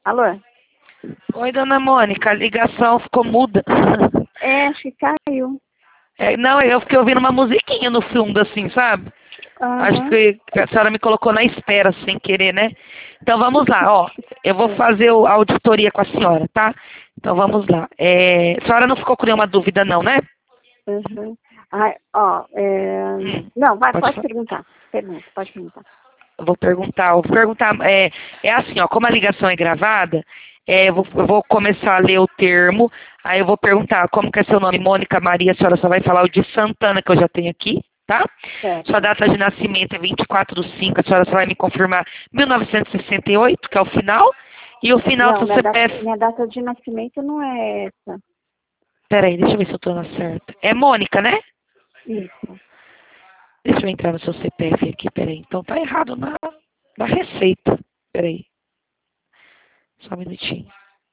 Alô? Oi, dona Mônica, a ligação ficou muda. Acho que caiu. Não, eu fiquei ouvindo uma musiquinha no fundo, assim, sabe? Acho Aham. que a senhora me colocou na espera sem querer, né? Então vamos lá, ó. Eu vou fazer a auditoria com a senhora, tá? Então vamos lá. A senhora não ficou com nenhuma dúvida, não, né? Uhum. Ai, ó, não, Pode pode falar. perguntar. Pergunta, pode perguntar. Eu vou perguntar, é assim, ó, como a ligação é gravada, eu vou começar a ler o termo, aí eu vou perguntar como que é seu nome, Mônica Maria, a senhora só vai falar o de Santana que eu já tenho aqui, tá? Sua Certo. data de nascimento é 24/5, a senhora só vai me confirmar 1968, que é o final, e o final do Não, seu CPF. minha data de nascimento não é essa. Peraí, deixa eu ver se eu tô na certa. É Mônica, né? Isso. Deixa eu entrar no seu CPF aqui, peraí. Então tá errado na receita. Peraí, só um minutinho.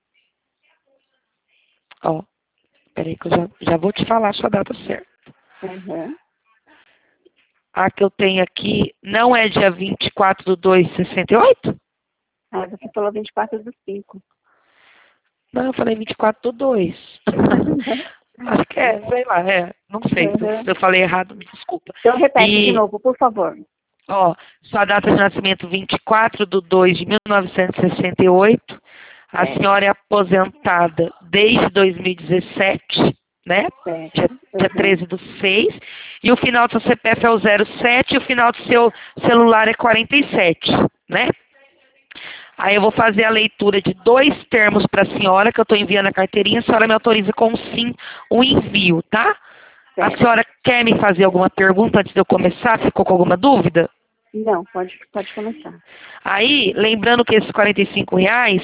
Ó, peraí que eu já vou te falar a sua data certa. Uhum. A que eu tenho aqui não é dia 24/2/68? Ah, você falou 24/5. Não, eu falei 24/2. Acho que sei lá, não sei. Uhum. Se eu falei errado, me desculpa. Então repete de E, novo, por favor. ó, sua data de nascimento 24/2/1968. A Certo, senhora é aposentada desde 2017, né? certo. Dia Uhum. 13/6. E o final do seu CPF é o 07 e o final do seu celular é 47, né? Aí eu vou fazer a leitura de 2 termos para a senhora, que eu estou enviando a carteirinha. A senhora me autoriza com sim o envio, tá? A Certo. senhora quer me fazer alguma pergunta antes de eu começar? Ficou com alguma dúvida? Não, pode começar. Aí, lembrando que esses R$ 45,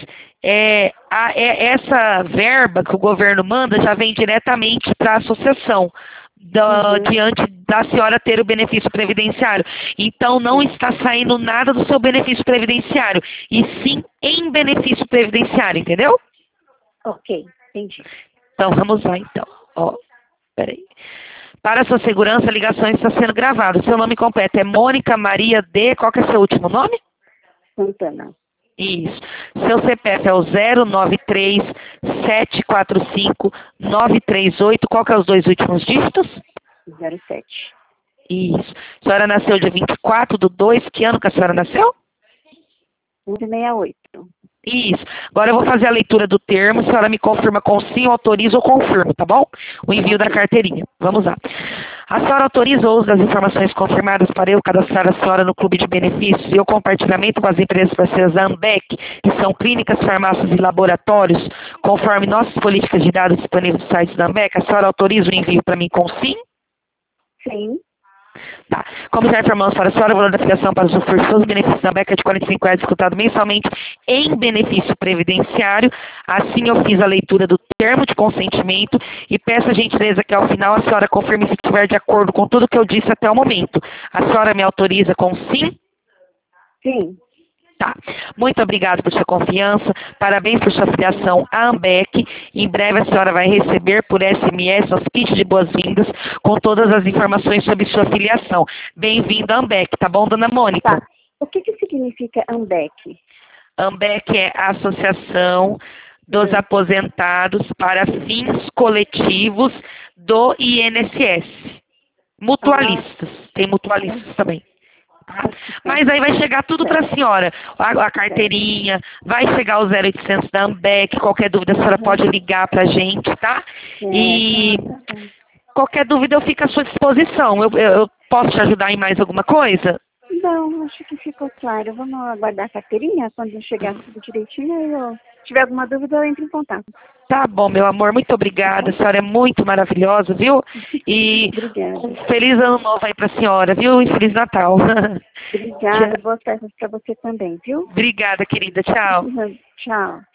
essa verba que o governo manda já vem diretamente para a associação, Uhum. diante da senhora ter o benefício previdenciário. Então, não Certo. está saindo nada do seu benefício previdenciário, e sim em benefício previdenciário, entendeu? Ok, entendi. Então, vamos lá, então. Ó, peraí. Para a sua segurança, a ligação está sendo gravada. O seu nome completo é Mônica Maria D. Qual que é seu último nome? Santana. Isso. Seu CPF é o 093-745-938. Qual que é os 2 últimos dígitos? 07. Isso. A senhora nasceu dia 24/2. Que ano que a senhora nasceu? 1168. Isso. Agora eu vou fazer a leitura do termo. A senhora me confirma com sim, autoriza ou confirmo, tá bom? O envio da Ok. carteirinha. Vamos lá. A senhora autoriza o uso das informações confirmadas para eu cadastrar a senhora no clube de benefícios e o compartilhamento com as empresas parceiras da Ambec, que são clínicas, farmácias e laboratórios, conforme nossas políticas de dados disponíveis no site da Ambec? A senhora autoriza o envio para mim com sim? Sim. Tá. Como já informamos para a senhora, o valor da filiação para usufruir dos seus benefícios da Ambec é de R$ 45 disputado mensalmente em benefício previdenciário. Assim eu fiz a leitura do termo de consentimento e peço a gentileza que ao final a senhora confirme se estiver de acordo com tudo que eu disse até o momento. A senhora me autoriza com sim? Sim. Tá. Muito obrigada por sua confiança. Parabéns por sua filiação à Ambec. Em breve a senhora vai receber por SMS nosso kit de boas-vindas com todas as informações sobre sua filiação. Bem-vindo à Ambec, tá bom, dona Mônica? Tá. O que significa AMBEC? AMBEC é a Associação dos Hum. Aposentados para Fins Coletivos do INSS. Ah, Mutualistas. Tem mutualistas também. Tá? tá. Mas aí vai chegar tudo para Certo. a senhora. A Certo. carteirinha, vai chegar o 0800 da Ambec. Qualquer dúvida a senhora Uhum. pode ligar para a gente, tá? Certo. E Tá bom. qualquer dúvida eu fico à sua disposição. Eu posso te ajudar em mais alguma coisa? Não, acho que ficou claro. Vamos aguardar a carteirinha. Quando chegar tudo direitinho, aí se tiver alguma dúvida, eu entro em contato. Tá bom, meu amor, muito Tá obrigada. bom? A senhora é muito maravilhosa, viu? E Obrigada. um feliz ano novo aí pra senhora, viu? E feliz Natal. Obrigada. Tchau. Boas festas para você também, viu? Obrigada, querida. Tchau. Tchau.